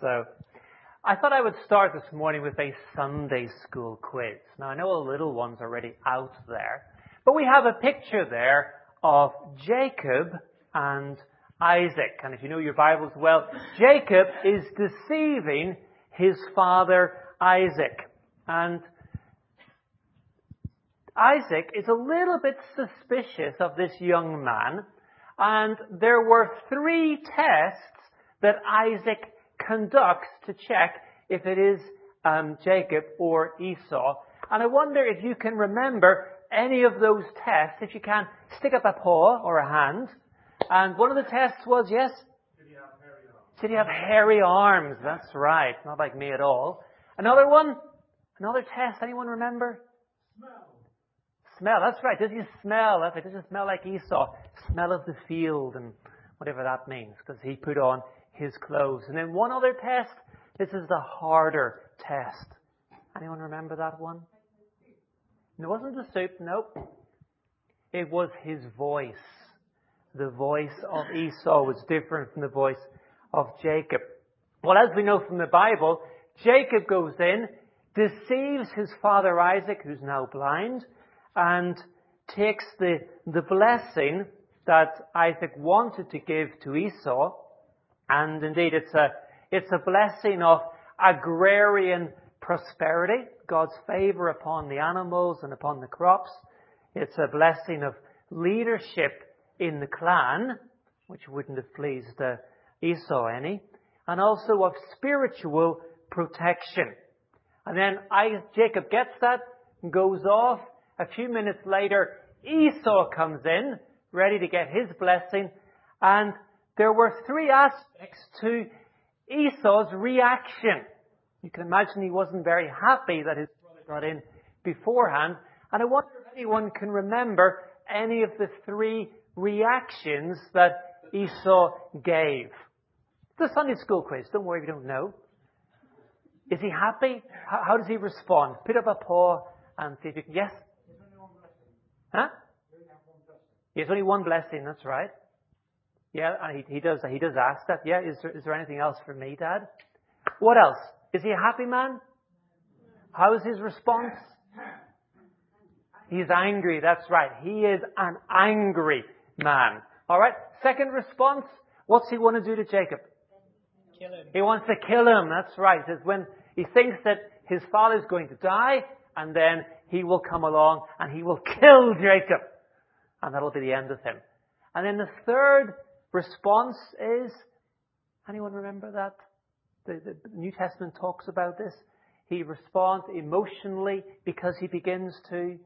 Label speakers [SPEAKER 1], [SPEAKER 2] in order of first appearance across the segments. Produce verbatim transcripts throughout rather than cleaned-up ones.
[SPEAKER 1] So I thought I would start this morning with a Sunday school quiz. Now, I know a little one's already out there, but we have a picture there of Jacob and Isaac. And if you know your Bibles well, Jacob is deceiving his father Isaac. And Isaac is a little bit suspicious of this young man. And there were three tests that Isaac conducts to check if it is um, Jacob or Esau. And I wonder if you can remember any of those tests. If you can, stick up a paw or a hand. And one of the tests was, yes? Did he have hairy arms? Did he have hairy arms? That's right. Not like me at all. Another one? Another test. Anyone remember? Smell. Smell. That's right. Does he smell? That's right. Does he smell like Esau? Smell of the field and whatever that means, because he put on his clothes. And then one other test. This is the harder test. Anyone remember that one? It wasn't the soup. Nope. It was his voice. The voice of Esau was different from the voice of Jacob. Well, as we know from the Bible, Jacob goes in, deceives his father Isaac, who's now blind, and takes the, the blessing that Isaac wanted to give to Esau. And indeed, it's a, it's a blessing of agrarian prosperity, God's favor upon the animals and upon the crops. It's a blessing of leadership in the clan, which wouldn't have pleased uh, Esau any, and also of spiritual protection. And then I, Jacob gets that and goes off. A few minutes later, Esau comes in, ready to get his blessing, and there were three aspects to Esau's reaction. You can imagine he wasn't very happy that his brother got in beforehand, and I wonder if anyone can remember any of the three reactions that Esau gave. It's a Sunday school quiz. Don't worry if you don't know. Is he happy? How, how does he respond? Put up a paw and see if you can. Yes? There's only one blessing. Huh? There's only one blessing. That's right. Yeah, and he, he does. He does ask that. Yeah. Is there, is there anything else for me, Dad? What else? Is he a happy man? How is his response? He's angry. That's right. He is an angry man. All right. Second response. What's he want to do to Jacob?
[SPEAKER 2] Kill him.
[SPEAKER 1] He wants to kill him. That's right. It's when he thinks that his father's going to die, and then he will come along and he will kill Jacob. And that'll be the end of him. And then the third response is, anyone remember that? The, the New Testament talks about this. He responds emotionally because he begins to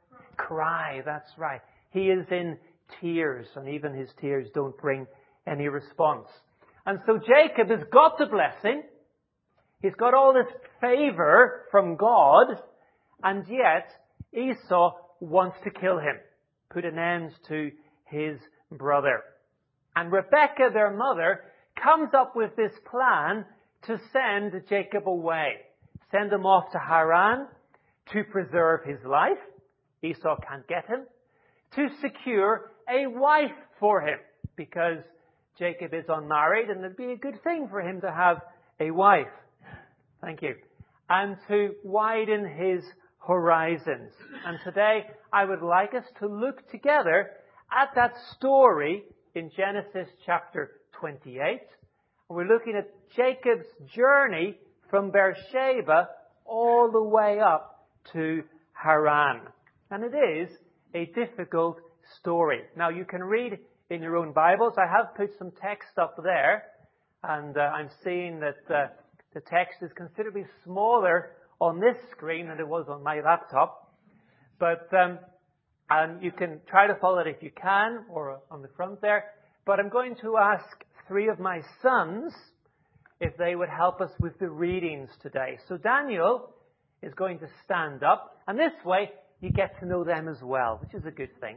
[SPEAKER 1] cry. That's right. He is in tears, and even his tears don't bring any response. And so Jacob has got the blessing. He's got all this favor from God, and yet Esau wants to kill him, put an end to his brother. And Rebekah, their mother, comes up with this plan to send Jacob away. Send him off to Haran to preserve his life. Esau can't get him. To secure a wife for him, because Jacob is unmarried and it'd be a good thing for him to have a wife. Thank you. And to widen his horizons. And today I would like us to look together at that story in Genesis chapter twenty-eight. And we're looking at Jacob's journey from Beersheba all the way up to Haran. And it is a difficult story. Now, you can read in your own Bibles. I have put some text up there, and uh, I'm seeing that uh, the text is considerably smaller on this screen than it was on my laptop. But um, and you can try to follow it if you can, or on the front there. But I'm going to ask three of my sons if they would help us with the readings today. So Daniel is going to stand up, and this way you get to know them as well, which is a good thing.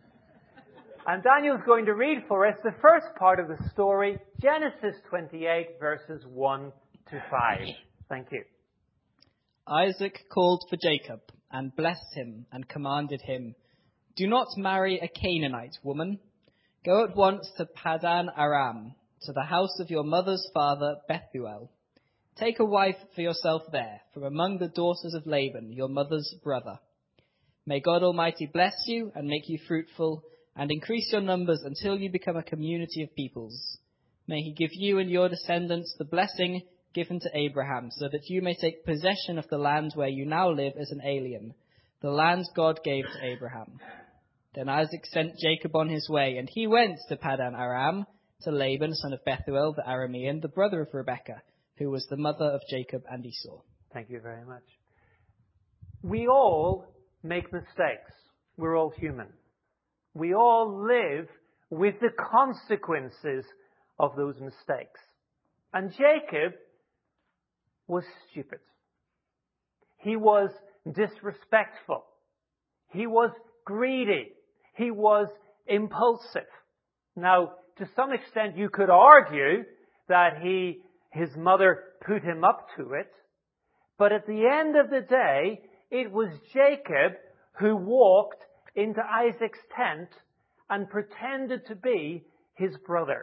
[SPEAKER 1] And Daniel's going to read for us the first part of the story, Genesis twenty-eight, verses one to five. Thank you.
[SPEAKER 2] Isaac called for Jacob and blessed him and commanded him, "Do not marry a Canaanite woman. Go at once to Paddan Aram, to the house of your mother's father Bethuel, Take a wife for yourself there, from among the daughters of Laban, your mother's brother. May God Almighty bless you and make you fruitful, and increase your numbers until you become a community of peoples. May he give you and your descendants the blessing given to Abraham, so that you may take possession of the land where you now live as an alien, the land God gave to Abraham. Then Isaac sent Jacob on his way, and he went to Paddan Aram, to Laban, son of Bethuel the Aramean, the brother of Rebekah, who was the mother of Jacob and Esau.
[SPEAKER 1] Thank you very much. We all make mistakes. We're all human. We all live with the consequences of those mistakes. And Jacob was stupid. He was disrespectful. He was greedy. He was impulsive. Now, to some extent, you could argue that he, his mother put him up to it. But at the end of the day, it was Jacob who walked into Isaac's tent and pretended to be his brother.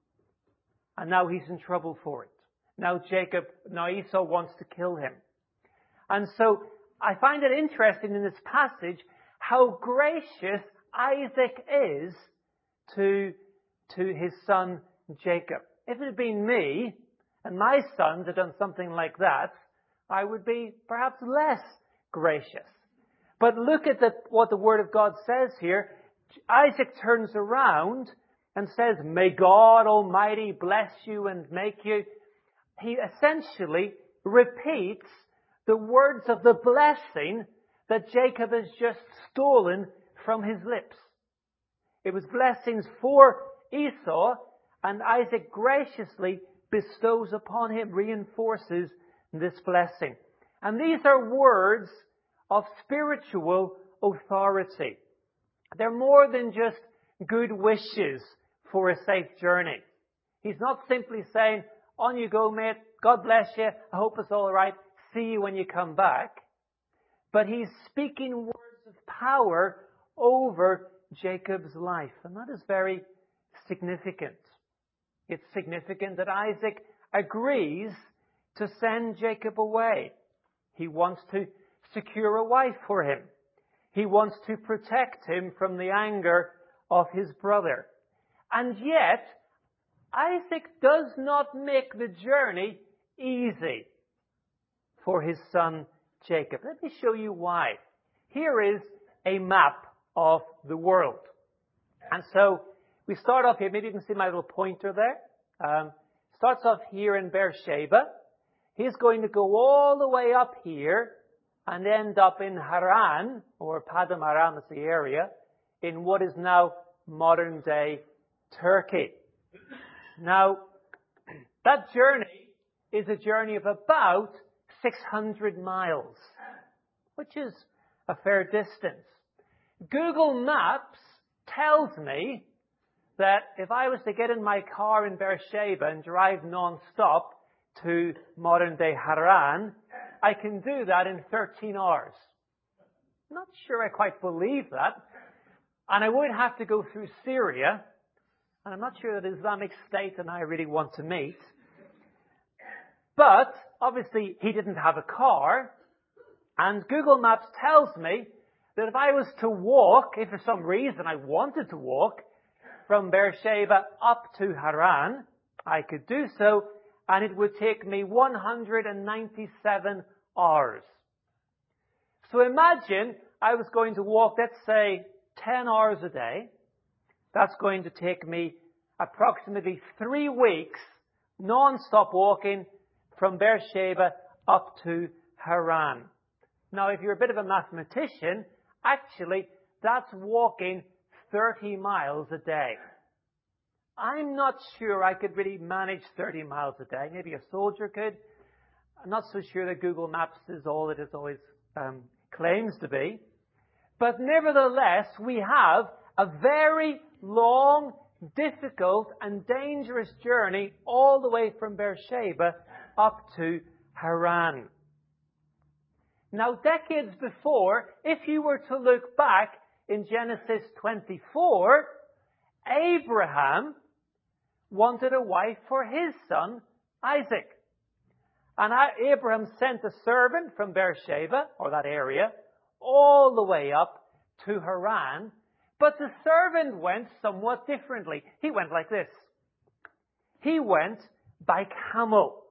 [SPEAKER 1] And now he's in trouble for it. Now Jacob, now Esau wants to kill him. And so I find it interesting in this passage how gracious Isaac is to, to his son Jacob. If it had been me and my sons had done something like that, I would be perhaps less gracious. But look at the, what the Word of God says here. Isaac turns around and says, "May God Almighty bless you and make you." He essentially repeats the words of the blessing that Jacob has just stolen from his lips. It was blessings for Esau, and Isaac graciously bestows upon him, reinforces this blessing. And these are words of spiritual authority. They're more than just good wishes for a safe journey. He's not simply saying, "On you go, mate. God bless you. I hope it's all right. See you when you come back." But he's speaking words of power over Jacob's life. And that is very significant. It's significant that Isaac agrees to send Jacob away. He wants to secure a wife for him. He wants to protect him from the anger of his brother. And yet, Isaac does not make the journey easy for his son Jacob. Let me show you why. Here is a map of the world. And so we start off here. Maybe you can see my little pointer there. Um, starts off here in Beersheba. He's going to go all the way up here and end up in Haran, or Paddan Aram is the area, in what is now modern-day Turkey. Now, that journey is a journey of about six hundred miles, which is a fair distance. Google Maps tells me that if I was to get in my car in Beersheba and drive non-stop to modern-day Haran, I can do that in thirteen hours. I'm not sure I quite believe that. And I would have to go through Syria, and I'm not sure that Islamic State and I really want to meet. But, obviously, he didn't have a car, and Google Maps tells me that if I was to walk, if for some reason I wanted to walk, from Beersheba up to Haran, I could do so, and it would take me one hundred ninety-seven hours. So imagine I was going to walk, let's say, ten hours a day. That's going to take me approximately three weeks non-stop walking from Beersheba up to Haran. Now, if you're a bit of a mathematician, actually, that's walking thirty miles a day. I'm not sure I could really manage thirty miles a day. Maybe a soldier could. I'm not so sure that Google Maps is all it is always um, claims to be. But nevertheless, we have a very long, difficult, and dangerous journey all the way from Beersheba up to Haran. Now, decades before, if you were to look back in Genesis twenty-four, Abraham wanted a wife for his son, Isaac. And Abraham sent a servant from Beersheba, or that area, all the way up to Haran. But the servant went somewhat differently. He went like this. He went by camel.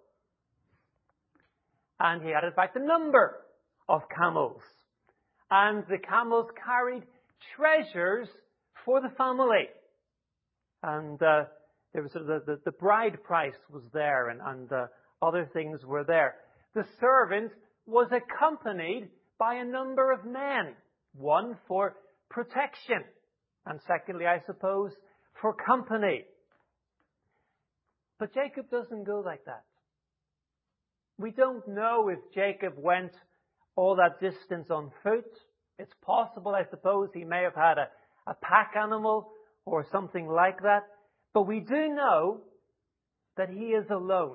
[SPEAKER 1] And he had, in fact, a number of camels. And the camels carried treasures for the family. And uh, there was the, the, the bride price was there, and, and uh, other things were there. The servant was accompanied by a number of men. One for protection, and secondly, I suppose, for company. But Jacob doesn't go like that. We don't know if Jacob went all that distance on foot. It's possible, I suppose, he may have had a, a pack animal or something like that. But we do know that he is alone,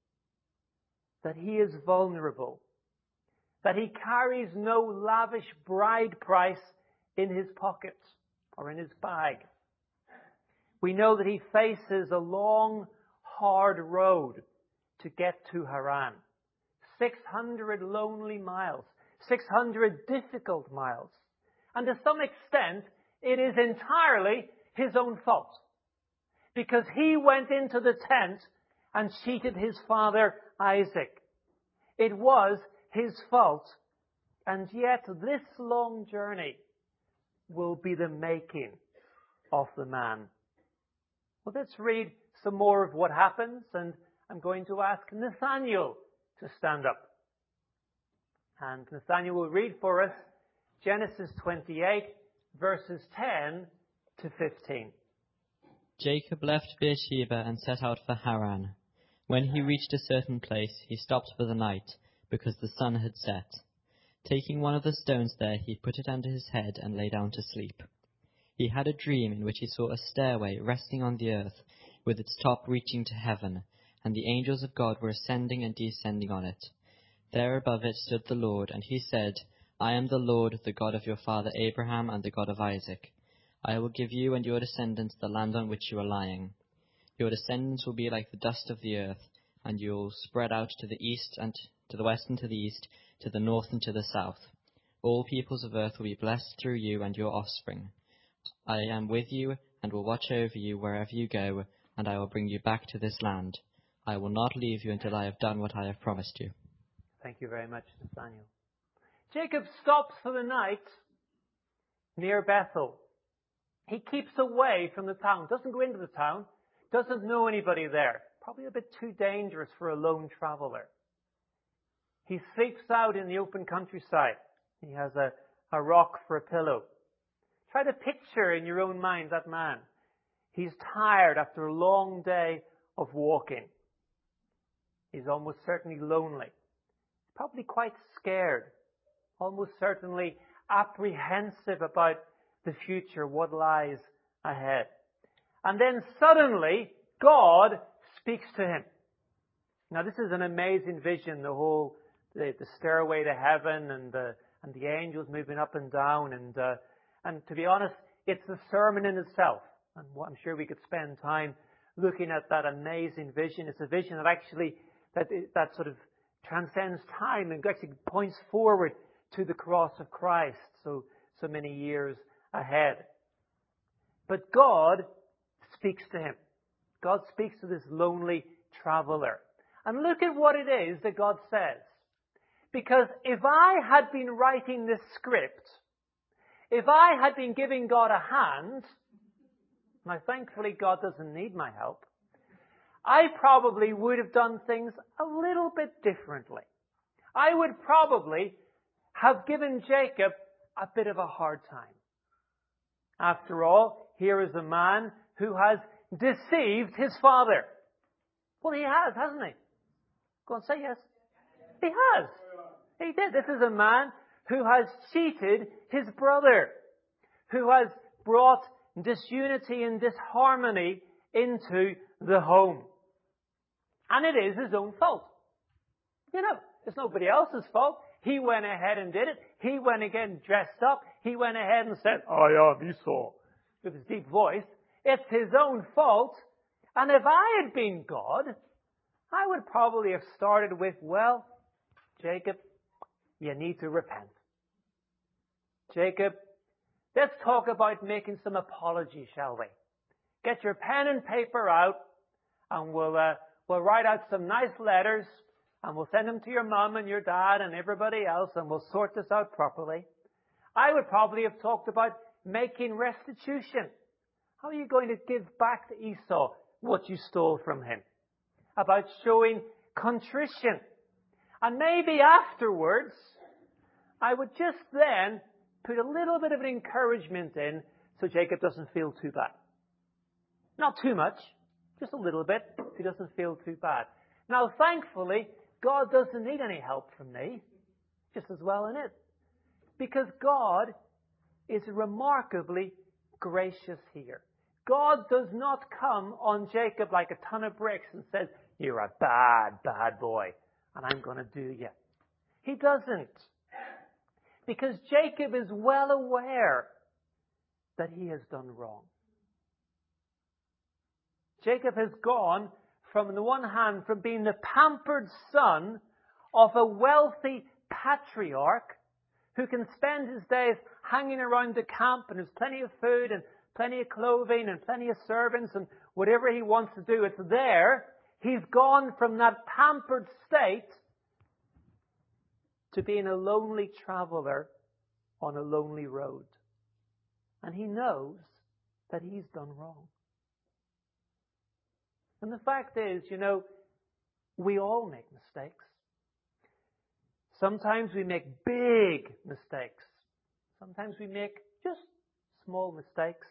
[SPEAKER 1] that he is vulnerable, that he carries no lavish bride price in his pocket or in his bag. We know that he faces a long, hard road to get to Haran. six hundred lonely miles, six hundred difficult miles. And to some extent, it is entirely his own fault. Because he went into the tent and cheated his father Isaac. It was his fault. And yet this long journey will be the making of the man. Well, let's read some more of what happens, and I'm going to ask Nathaniel to stand up. And Nathaniel will read for us Genesis twenty-eight, verses ten to fifteen.
[SPEAKER 3] Jacob left Beersheba and set out for Haran. When he reached a certain place, he stopped for the night, because the sun had set. Taking one of the stones there, he put it under his head and lay down to sleep. He had a dream in which he saw a stairway resting on the earth, with its top reaching to heaven, and the angels of God were ascending and descending on it. There above it stood the Lord, and he said, I am the Lord, the God of your father Abraham and the God of Isaac. I will give you and your descendants the land on which you are lying. Your descendants will be like the dust of the earth, and you will spread out to the east and to the west and to the east, to the north and to the south. All peoples of earth will be blessed through you and your offspring. I am with you and will watch over you wherever you go, and I will bring you back to this land. I will not leave you until I have done what I have promised you.
[SPEAKER 1] Thank you very much, Nathaniel. Jacob stops for the night near Bethel. He keeps away from the town, doesn't go into the town, doesn't know anybody there. Probably a bit too dangerous for a lone traveler. He sleeps out in the open countryside. He has a, a rock for a pillow. Try to picture in your own mind that man. He's tired after a long day of walking. He's almost certainly lonely. Probably quite scared. Almost certainly apprehensive about the future, what lies ahead. And then suddenly, God speaks to him. Now this is an amazing vision, the whole, the, the stairway to heaven and the, and the angels moving up and down. And, uh, and to be honest, it's a sermon in itself. And I'm sure we could spend time looking at that amazing vision. It's a vision that actually, that, that sort of transcends time and actually points forward to the cross of Christ. So, so many years ahead. But God speaks to him. God speaks to this lonely traveler. And look at what it is that God says. Because if I had been writing this script, if I had been giving God a hand, now thankfully God doesn't need my help, I probably would have done things a little bit differently. I would probably have given Jacob a bit of a hard time. After all, here is a man who has deceived his father. Well, he has, hasn't he? Go on, say yes. He has. He did. This is a man who has cheated his brother, who has brought disunity and disharmony into the home. And it is his own fault. You know, it's nobody else's fault. He went ahead and did it. He went again dressed up. He went ahead and said, I am Esau, with his deep voice. It's his own fault. And if I had been God, I would probably have started with, well, Jacob, you need to repent. Jacob, let's talk about making some apologies, shall we? Get your pen and paper out, and we'll uh, we'll write out some nice letters, and we'll send them to your mum and your dad and everybody else, and we'll sort this out properly. I would probably have talked about making restitution. How are you going to give back to Esau what you stole from him? About showing contrition. And maybe afterwards, I would just then put a little bit of an encouragement in so Jacob doesn't feel too bad. Not too much, just a little bit, so he doesn't feel too bad. Now, thankfully, God doesn't need any help from me, just as well in it. Because God is remarkably gracious here. God does not come on Jacob like a ton of bricks and says, you're a bad, bad boy, and I'm going to do you. He doesn't. Because Jacob is well aware that he has done wrong. Jacob has gone from, on the one hand, from being the pampered son of a wealthy patriarch who can spend his days hanging around the camp and there's plenty of food and plenty of clothing and plenty of servants and whatever he wants to do, it's there. He's gone from that pampered state to being a lonely traveler on a lonely road. And he knows that he's done wrong. And the fact is, you know, we all make mistakes. Sometimes we make big mistakes. Sometimes we make just small mistakes.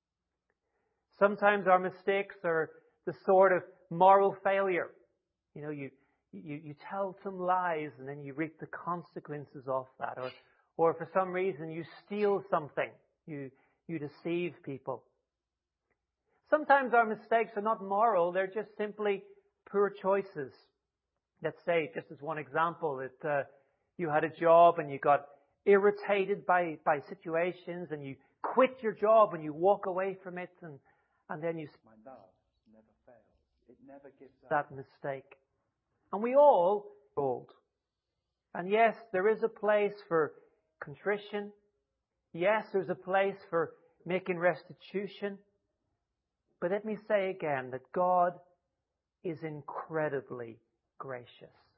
[SPEAKER 1] Sometimes our mistakes are the sort of moral failure. You know, you, you, you tell some lies and then you reap the consequences of that. Or, or for some reason you steal something. You, you deceive people. Sometimes our mistakes are not moral. They're just simply poor choices. Let's say, just as one example, that uh, you had a job and you got irritated by, by situations and you quit your job and you walk away from it and, and then you...
[SPEAKER 4] My love never fails. It never gives up.
[SPEAKER 1] That mistake. And we all old. And yes, there is a place for contrition. Yes, there's a place for making restitution. But let me say again that God is incredibly gracious.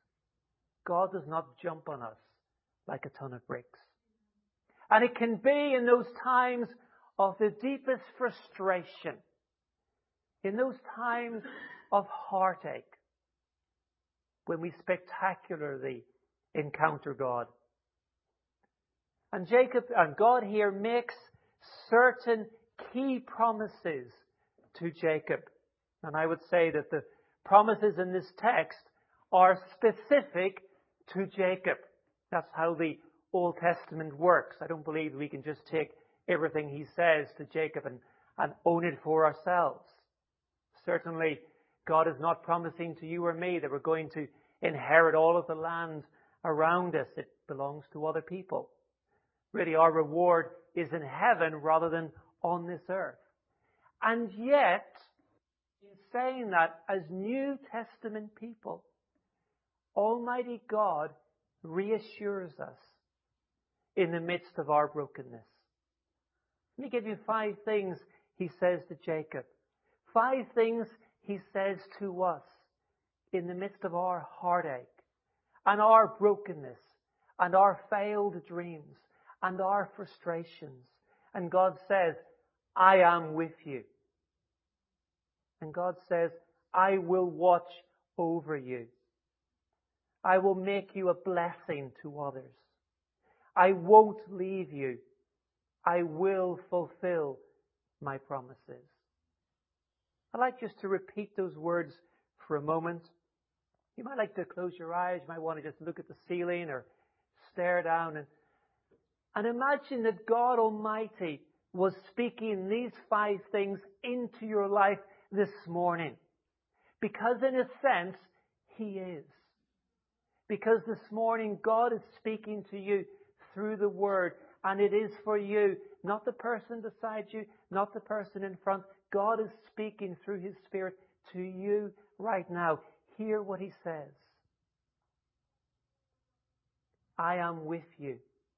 [SPEAKER 1] God does not jump on us like a ton of bricks. And it can be in those times of the deepest frustration, in those times of heartache, when we spectacularly encounter God. And Jacob, and God here makes certain key promises to Jacob. And I would say that the promises in this text are specific to Jacob. That's how the Old Testament works. I don't believe we can just take everything he says to Jacob and, and own it for ourselves. Certainly, God is not promising to you or me that we're going to inherit all of the land around us. It belongs to other people. Really, our reward is in heaven rather than on this earth. And yet, in saying that, as New Testament people, Almighty God reassures us in the midst of our brokenness. Let me give you five things he says to Jacob. Five things he says to us in the midst of our heartache and our brokenness and our failed dreams and our frustrations. And God says, I am with you. And God says, I will watch over you. I will make you a blessing to others. I won't leave you. I will fulfill my promises. I'd like just to repeat those words for a moment. You might like to close your eyes. You might want to just look at the ceiling or stare down and, and imagine that God Almighty was speaking these five things into your life this morning. Because in a sense, He is. Because this morning God is speaking to you through the Word, and it is for you, not the person beside you, not the person in front. God is speaking through His Spirit to you right now. hear what he says. I am with you.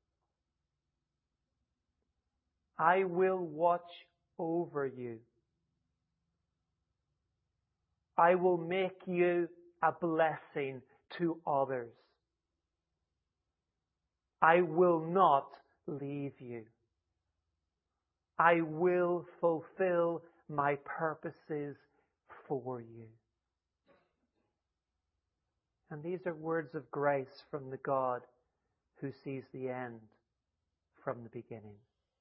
[SPEAKER 1] I will watch over you. I will make you a blessing to others. I will not leave you. I will fulfill my purposes for you. And these are words of grace from the God who sees the end from the beginning.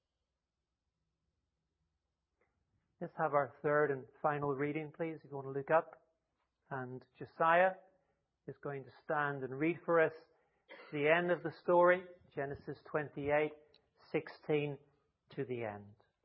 [SPEAKER 1] Let's have our third and final reading, please, if you want to look up. And Josiah is going to stand and read for us the end of the story, Genesis twenty-eight, sixteen to the end.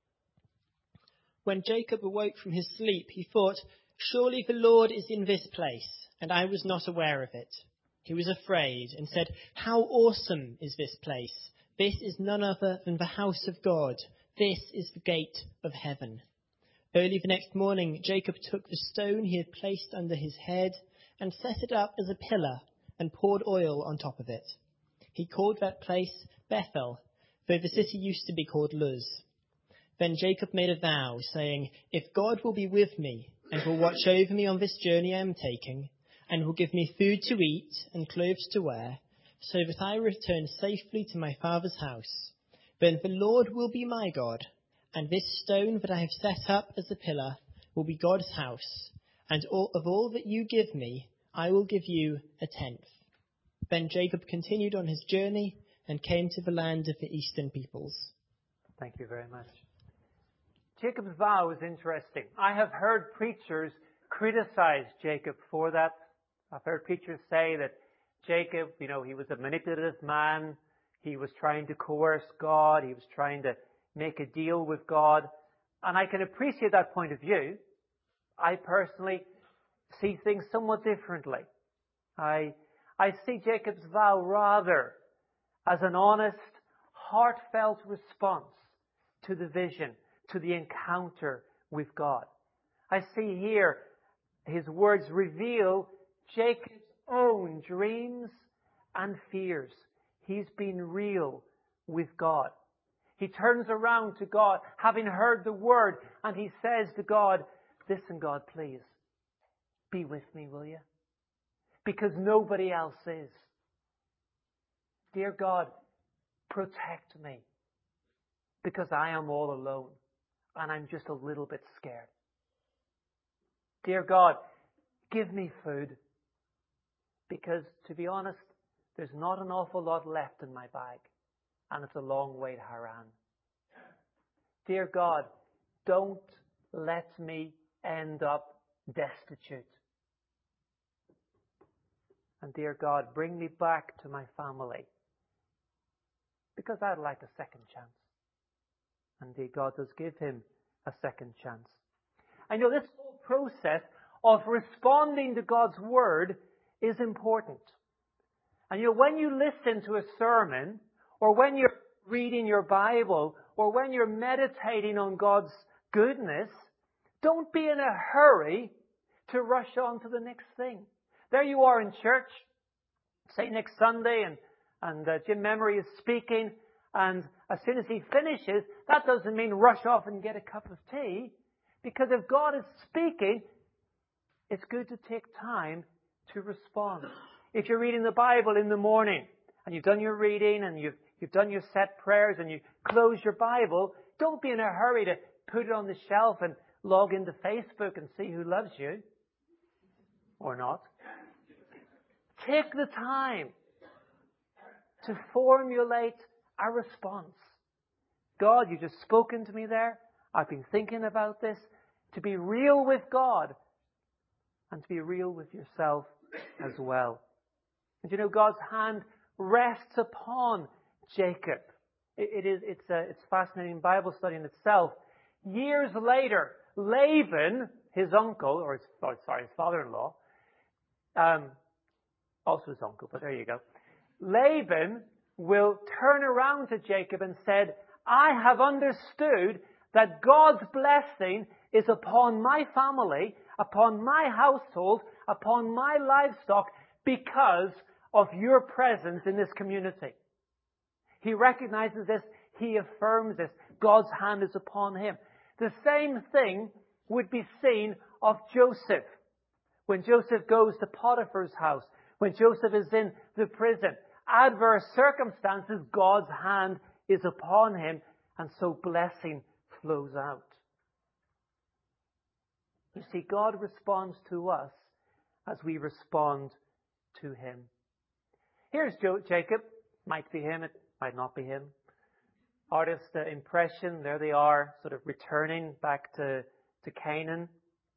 [SPEAKER 5] When Jacob awoke from his sleep, he thought, "Surely the Lord is in this place, and I was not aware of it." He was afraid and said, "How awesome is this place! This is none other than the house of God. This is the gate of heaven." Early the next morning, Jacob took the stone he had placed under his head and set it up as a pillar and poured oil on top of it. He called that place Bethel, though the city used to be called Luz. Then Jacob made a vow, saying, "If God will be with me and will watch over me on this journey I am taking, and will give me food to eat and clothes to wear, so that I return safely to my father's house, then the Lord will be my God, and this stone that I have set up as a pillar will be God's house, and all, of all that you give me, I will give you a tenth." Then Jacob continued on his journey and came to the land of the eastern peoples.
[SPEAKER 1] Thank you very much. Jacob's vow is interesting. I have heard preachers criticize Jacob for that. I've heard preachers say that Jacob, you know, he was a manipulative man. He was trying to coerce God. He was trying to make a deal with God. And I can appreciate that point of view. I personally see things somewhat differently. I, I see Jacob's vow rather as an honest, heartfelt response to the vision, to the encounter with God. I see here his words reveal Jacob's own dreams and fears. He's been real with God. He turns around to God, having heard the word, and he says to God, "Listen, God, please, be with me, will you? Because nobody else is. Dear God, protect me, because I am all alone, and I'm just a little bit scared. Dear God, give me food, because, to be honest, there's not an awful lot left in my bag, and it's a long way to Haran. Dear God, don't let me end up destitute. And dear God, bring me back to my family, because I'd like a second chance." And dear God does give him a second chance. I know this whole process of responding to God's word is important. And you know, when you listen to a sermon, or when you're reading your Bible, or when you're meditating on God's goodness, don't be in a hurry to rush on to the next thing. There you are in church, say next Sunday, and, and uh, Jim Memory is speaking, and as soon as he finishes, that doesn't mean rush off and get a cup of tea, because if God is speaking, it's good to take time to respond. If you're reading the Bible in the morning, and you've done your reading, and you've, you've done your set prayers, and you close your Bible, don't be in a hurry to put it on the shelf and log into Facebook and see who loves you. Or not. Take the time to formulate a response. God, you've just spoken to me there. I've been thinking about this. To be real with God and to be real with yourself as well. And you know, God's hand rests upon Jacob. It, it is, it's a, it's fascinating Bible study in itself. Years later, Laban, his uncle, or his, oh, sorry, his father-in-law, um, also his uncle, but there you go. Laban will turn around to Jacob and said, "I have understood that God's blessing is upon my family, upon my household, upon my livestock because of your presence in this community. He recognizes this. He affirms this. God's hand is upon him. The same thing would be seen of Joseph. When Joseph goes to Potiphar's house, when Joseph is in the prison, adverse circumstances, God's hand is upon him, and so blessing flows out. You see, God responds to us as we respond to him. Here's jo- Jacob. Might be him, it might not be him. Artist uh, impression, there they are, sort of returning back to, to Canaan.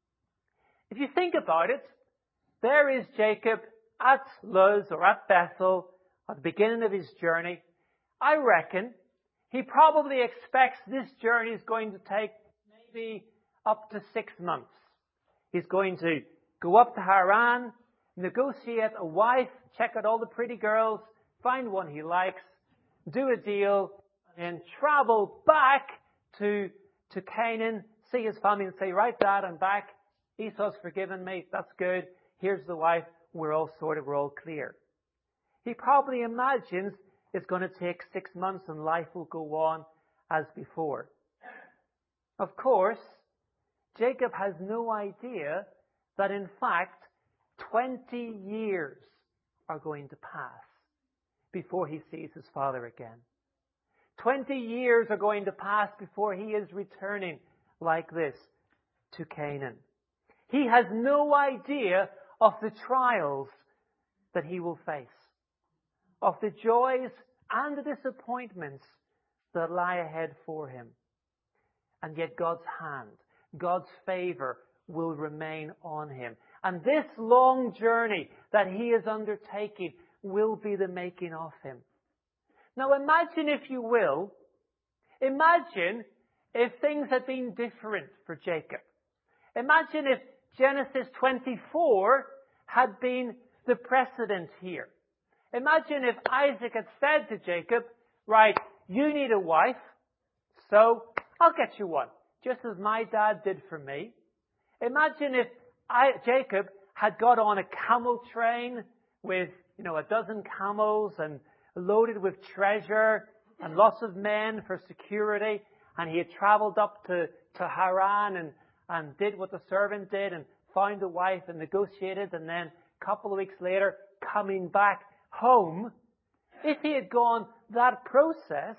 [SPEAKER 1] If you think about it, there is Jacob at Luz or at Bethel at the beginning of his journey. I reckon he probably expects this journey is going to take maybe up to six months. He's going to go up to Haran, negotiate a wife, check out all the pretty girls, find one he likes, do a deal, and travel back to, to Canaan, see his family and say, right, Dad, I'm back. Esau's forgiven me. That's good. Here's the wife. We're all sorted. We're all clear. He probably imagines it's going to take six months and life will go on as before. Of course, Jacob has no idea that in fact twenty years are going to pass before he sees his father again. Twenty years are going to pass before he is returning like this to Canaan. He has no idea of the trials that he will face, of the joys and the disappointments that lie ahead for him. And yet God's hand, God's favor will remain on him. And this long journey that he is undertaking will be the making of him. Now imagine, if you will, imagine if things had been different for Jacob. Imagine if Genesis twenty-four had been the precedent here. Imagine if Isaac had said to Jacob, right, you need a wife, so I'll get you one, just as my dad did for me. Imagine if I, Jacob had got on a camel train with, you know, a dozen camels and loaded with treasure and lots of men for security, and he had traveled up to, to Haran and, and did what the servant did and found a wife and negotiated, and then a couple of weeks later coming back home. If he had gone that process,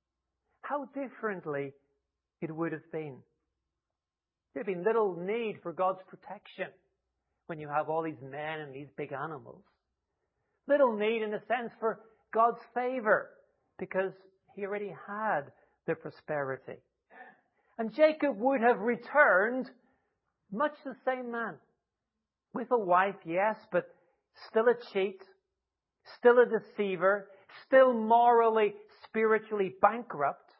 [SPEAKER 1] how differently it would have been. There'd been little need for God's protection when you have all these men and these big animals. Little need, in a sense, for God's favor because he already had the prosperity. And Jacob would have returned much the same man. With a wife, yes, but still a cheat, still a deceiver, still morally, spiritually bankrupt.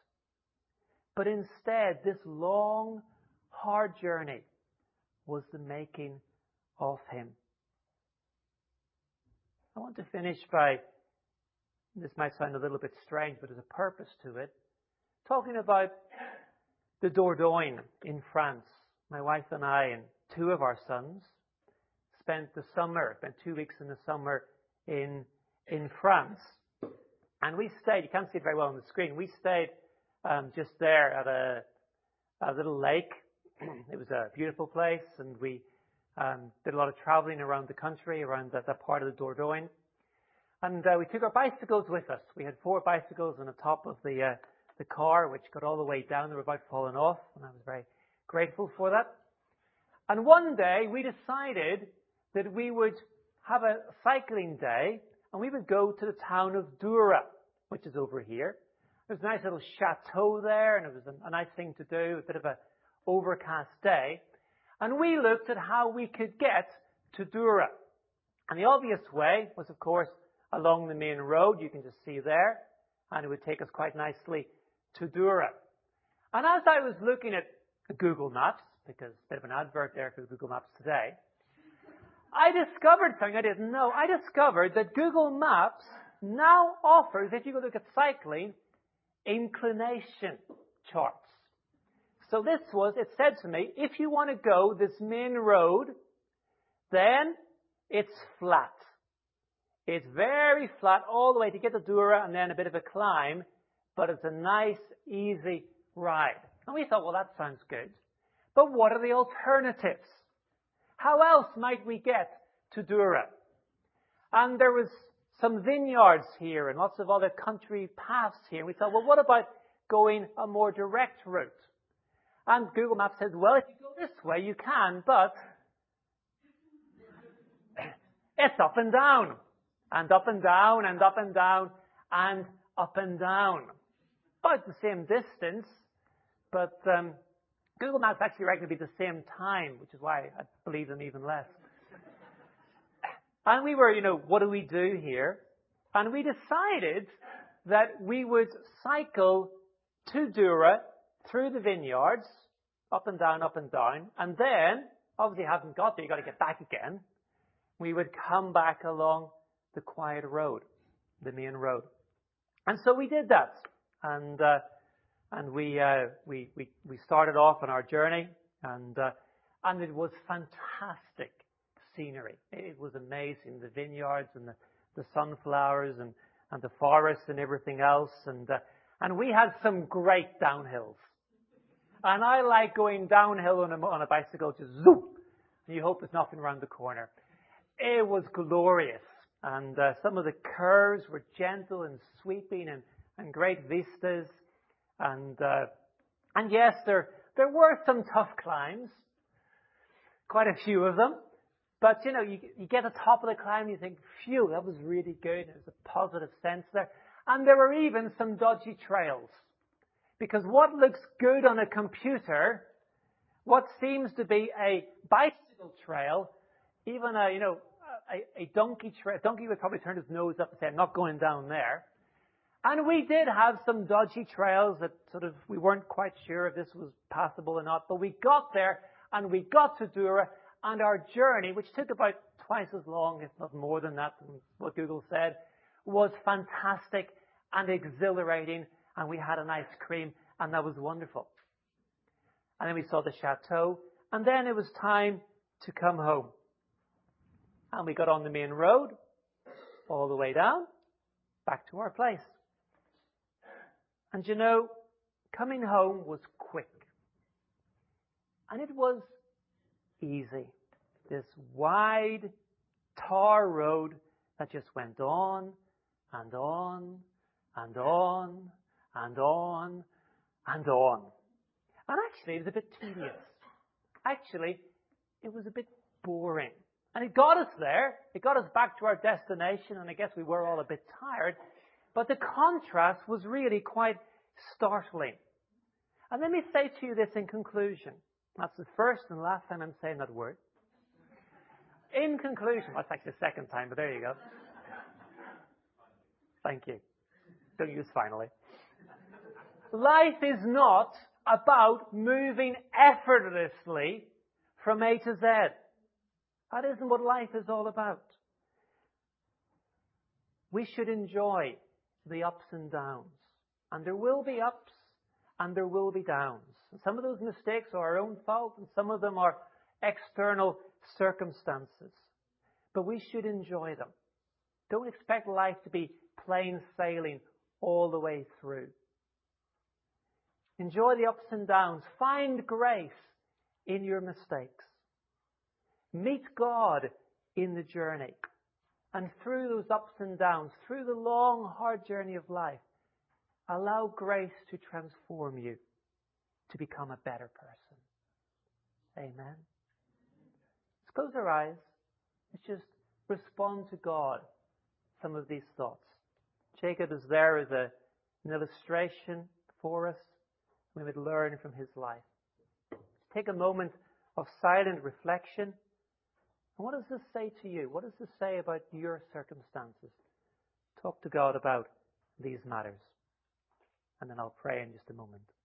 [SPEAKER 1] But instead, this long, hard journey was the making of him. I want to finish by, this might sound a little bit strange, but there's a purpose to it, talking about the Dordogne in France. My wife and I and two of our sons spent the summer, spent two weeks in the summer in in France. And we stayed, you can't see it very well on the screen, we stayed um, just there at a, a little lake. It was a beautiful place, and we um, did a lot of traveling around the country, around that, that part of the Dordogne. And uh, we took our bicycles with us. We had four bicycles on the top of the uh, the car, which got all the way down. They were about falling off, and I was very grateful for that. And one day we decided that we would have a cycling day, and we would go to the town of Dura, which is over here. There's a nice little chateau there, and it was a, a nice thing to do, a bit of an overcast day. And we looked at how we could get to Dura. And the obvious way was, of course, along the main road, you can just see there, and it would take us quite nicely to Dura. And as I was looking at Google Maps, because there's a bit of an advert there for Google Maps today, I discovered something I didn't know. I discovered that Google Maps now offers, if you go look at cycling, inclination charts. So this was, it said to me, if you want to go this main road, then it's flat. It's very flat all the way to get to Dura and then a bit of a climb, but it's a nice, easy ride. And we thought, well, that sounds good. But what are the alternatives? How else might we get to Dura? And there was some vineyards here and lots of other country paths here. We thought, well, what about going a more direct route? And Google Maps says, well, if you go this way, you can, but it's up and down, and up and down, and up and down, and up and down. About the same distance, but um, Google Maps actually reckon to be the same time, which is why I believe them even less. And we were, you know, what do we do here? And we decided that we would cycle to Dura through the vineyards, up and down, up and down, and then, obviously you haven't got there, you've got to get back again. We would come back along the quiet road, the main road. And so we did that. And uh, and we, uh, we we we started off on our journey, and uh, and it was fantastic scenery. It was amazing, the vineyards and the, the sunflowers and, and the forests and everything else. And uh, and we had some great downhills. And I like going downhill on a, on a bicycle, just zoom, and you hope there's nothing around the corner. It was glorious. And uh, some of the curves were gentle and sweeping and, and great vistas. And uh, and yes, there there were some tough climbs, quite a few of them. But, you know, you, you get to the top of the climb and you think, phew, that was really good. There's a positive sense there. And there were even some dodgy trails. Because what looks good on a computer, what seems to be a bicycle trail, even a, you know, a, a donkey trail, donkey would probably turn his nose up and say, I'm not going down there. And we did have some dodgy trails that sort of, we weren't quite sure if this was passable or not. But we got there and we got to Dura, and our journey, which took about twice as long, if not more than that, than what Google said, was fantastic and exhilarating. And we had an ice cream, and that was wonderful. And then we saw the chateau, and then it was time to come home. And we got on the main road, all the way down, back to our place. And you know, coming home was quick. And it was easy. This wide tar road that just went on and on and on and on and on. And actually, it was a bit tedious. Actually, it was a bit boring. And it got us there. It got us back to our destination, and I guess we were all a bit tired. But the contrast was really quite startling. And let me say to you this in conclusion. That's the first and last time I'm saying that word. In conclusion, well, that's actually the second time, but there you go. Thank you. Don't use finally. Life is not about moving effortlessly from A to Z. That isn't what life is all about. We should enjoy the ups and downs. And there will be ups and there will be downs. And some of those mistakes are our own fault, and some of them are external circumstances. But we should enjoy them. Don't expect life to be plain sailing all the way through. Enjoy the ups and downs. Find grace in your mistakes. Meet God in the journey. And through those ups and downs, through the long, hard journey of life, allow grace to transform you to become a better person. Amen. Let's close our eyes. Let's just respond to God some of these thoughts. Jacob is there as a, an illustration for us. We would learn from his life. Take a moment of silent reflection. And what does this say to you? What does this say about your circumstances? Talk to God about these matters. And then I'll pray in just a moment.